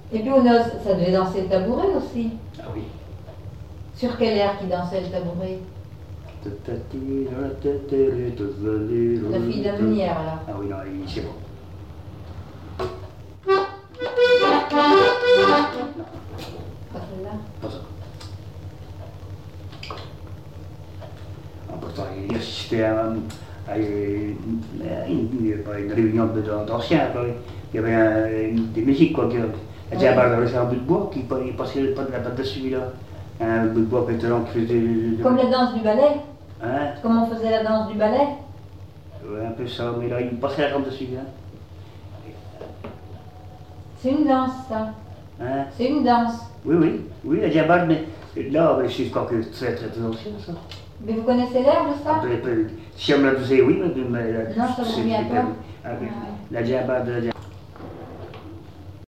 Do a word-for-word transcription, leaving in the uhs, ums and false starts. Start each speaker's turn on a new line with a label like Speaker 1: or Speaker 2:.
Speaker 1: Et puis on a, ça devait danser le tabouret aussi.
Speaker 2: Ah oui.
Speaker 1: Sur quel air qui dansait le tabouret? La fille de la meunière alors.
Speaker 2: Ah oui, non, c'est bon.
Speaker 1: Pas celle-là.
Speaker 2: Pas ça. Pourtant, c'était un, une, une, une réunion d'anciens. Il y avait un, des musiques, quoi. La diabarde avait un bout de bois qui passait pas de la patte dessus, là. Un bout de bois pétlant qui faisait.
Speaker 1: Comme la danse du ballet.
Speaker 2: Hein?
Speaker 1: Comme on faisait la danse du ballet.
Speaker 2: Ouais, un peu ça, mais là, il passait la rampe dessus, là.
Speaker 1: C'est une danse, ça.
Speaker 2: Hein?
Speaker 1: C'est une danse.
Speaker 2: Oui, oui, oui, la diabarde, mais là, je crois que c'est très, très ancien, ça.
Speaker 1: Mais vous connaissez l'air de ça?
Speaker 2: Si on me le disait, oui, mais.
Speaker 1: Non, ça vous revient pas.
Speaker 2: La diabarde, la diabarde.